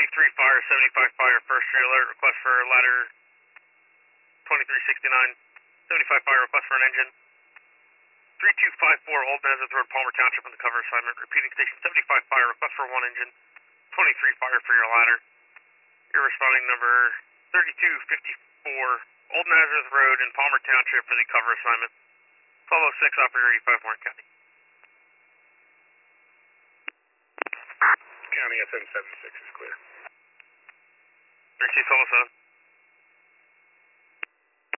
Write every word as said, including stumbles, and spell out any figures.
twenty-three fire, seventy-five fire, first tree alert, request for ladder twenty-three sixty-nine, seventy-five fire, request for an engine. three two five four, Old Nazareth Road, Palmer Township on the cover assignment, repeating station seventy-five fire, request for one engine, twenty-three fire for your ladder. You're responding number thirty-two fifty-four, Old Nazareth Road in Palmer Township for the cover assignment. twelve oh six, operator eighty-five, Warren County. County S N seventy-six is clear. three two twelve oh seven.